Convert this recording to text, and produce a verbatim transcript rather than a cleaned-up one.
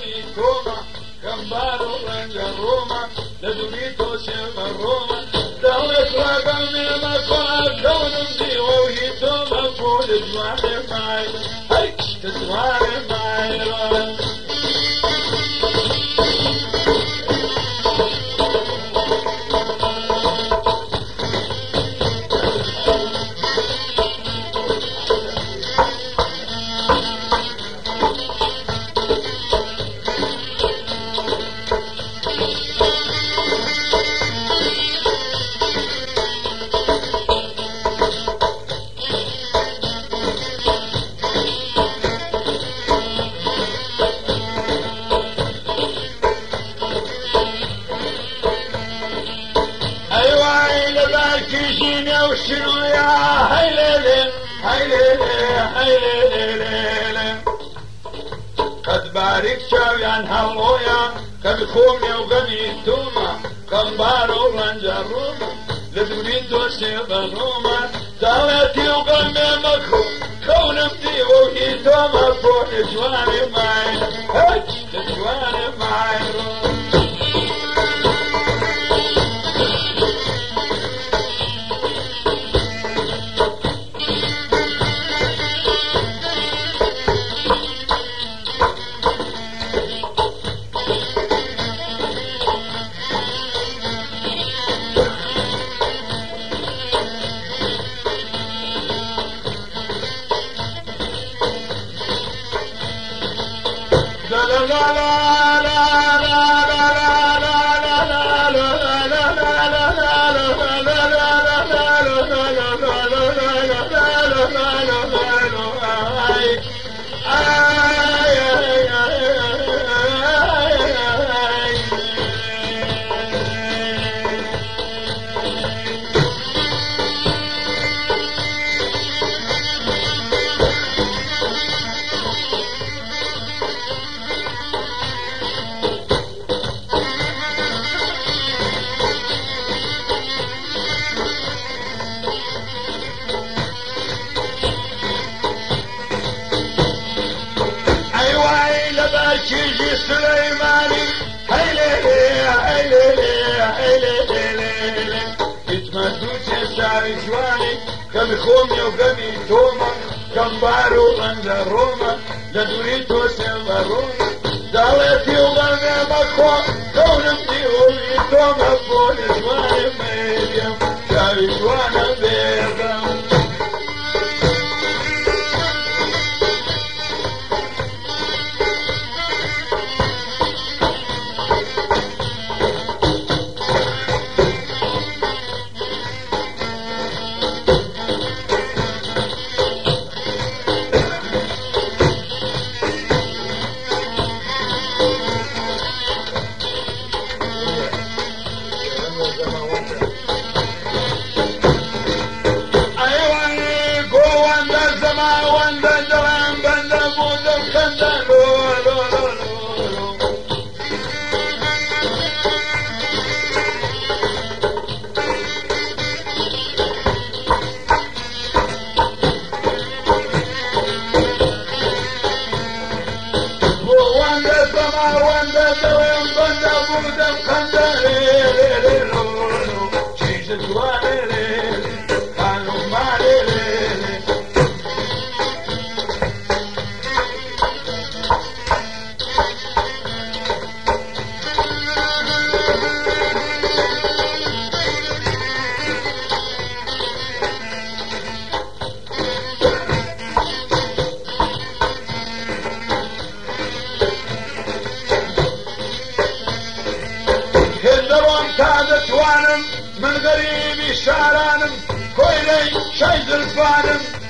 وغني توما كمبار ورنج الروما لدنيتو سيم الروما دولة رقم مكوى كون مدي وهي توما فول جواني معي هاي تجواني معي كيجيني وشنو يا هيليلي هيليلي هيليلي قد بارك شاويان هالويا قد خومي وغني توما كمبارو رنجا روما لدوريتو سيبا روما دالتي وغمي مكو كون بدي وهي توما فوق جواني معي هاي جواني معي كيجي سليماني هيليلي هيليلي هيليلي يتمدو تساوي جواني كم خومي وكمي توما كم بارو غنزا روما لدوريتو سيما روما دالتي وغنزا مكوا كون بدي وهي توما فول جواني ميديم شاوي جوانا بيغم من غريبي شارانم كويلي شايد الفانم